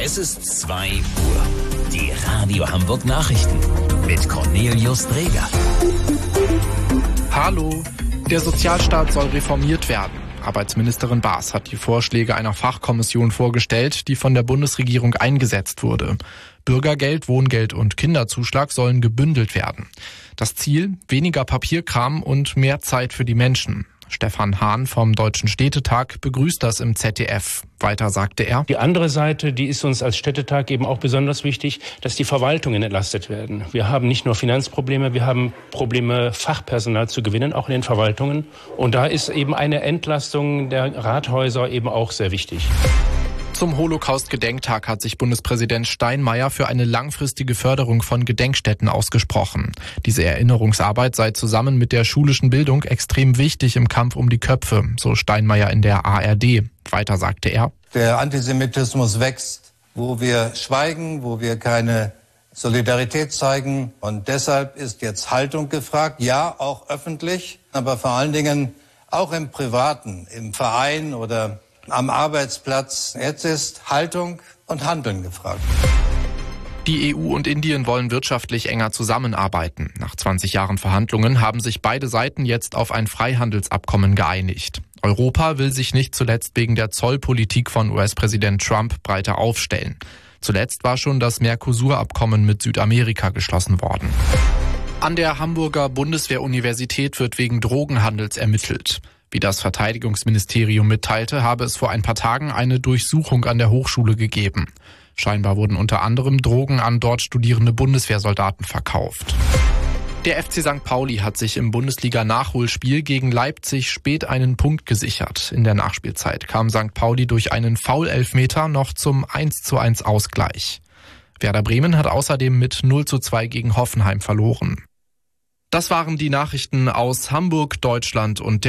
Es ist 2 Uhr. Die Radio Hamburg Nachrichten mit Cornelius Dreger. Hallo, der Sozialstaat soll reformiert werden. Arbeitsministerin Baas hat die Vorschläge einer Fachkommission vorgestellt, die von der Bundesregierung eingesetzt wurde. Bürgergeld, Wohngeld und Kinderzuschlag sollen gebündelt werden. Das Ziel: weniger Papierkram und mehr Zeit für die Menschen. Stefan Hahn vom Deutschen Städtetag begrüßt das im ZDF. Weiter sagte er: Die andere Seite, die ist uns als Städtetag eben auch besonders wichtig, dass die Verwaltungen entlastet werden. Wir haben nicht nur Finanzprobleme, wir haben Probleme, Fachpersonal zu gewinnen, auch in den Verwaltungen. Und da ist eben eine Entlastung der Rathäuser eben auch sehr wichtig. Zum Holocaust-Gedenktag hat sich Bundespräsident Steinmeier für eine langfristige Förderung von Gedenkstätten ausgesprochen. Diese Erinnerungsarbeit sei zusammen mit der schulischen Bildung extrem wichtig im Kampf um die Köpfe, so Steinmeier in der ARD. Weiter sagte er: Der Antisemitismus wächst, wo wir schweigen, wo wir keine Solidarität zeigen. Und deshalb ist jetzt Haltung gefragt, ja, auch öffentlich, aber vor allen Dingen auch im Privaten, im Verein oder am Arbeitsplatz. Jetzt ist Haltung und Handeln gefragt. Die EU und Indien wollen wirtschaftlich enger zusammenarbeiten. Nach 20 Jahren Verhandlungen haben sich beide Seiten jetzt auf ein Freihandelsabkommen geeinigt. Europa will sich nicht zuletzt wegen der Zollpolitik von US-Präsident Trump breiter aufstellen. Zuletzt war schon das Mercosur-Abkommen mit Südamerika geschlossen worden. An der Hamburger Bundeswehr-Universität wird wegen Drogenhandels ermittelt. Wie das Verteidigungsministerium mitteilte, habe es vor ein paar Tagen eine Durchsuchung an der Hochschule gegeben. Scheinbar wurden unter anderem Drogen an dort studierende Bundeswehrsoldaten verkauft. Der FC St. Pauli hat sich im Bundesliga-Nachholspiel gegen Leipzig spät einen Punkt gesichert. In der Nachspielzeit kam St. Pauli durch einen Foul-Elfmeter noch zum 1:1 Ausgleich. Werder Bremen hat außerdem mit 0:2 gegen Hoffenheim verloren. Das waren die Nachrichten aus Hamburg, Deutschland und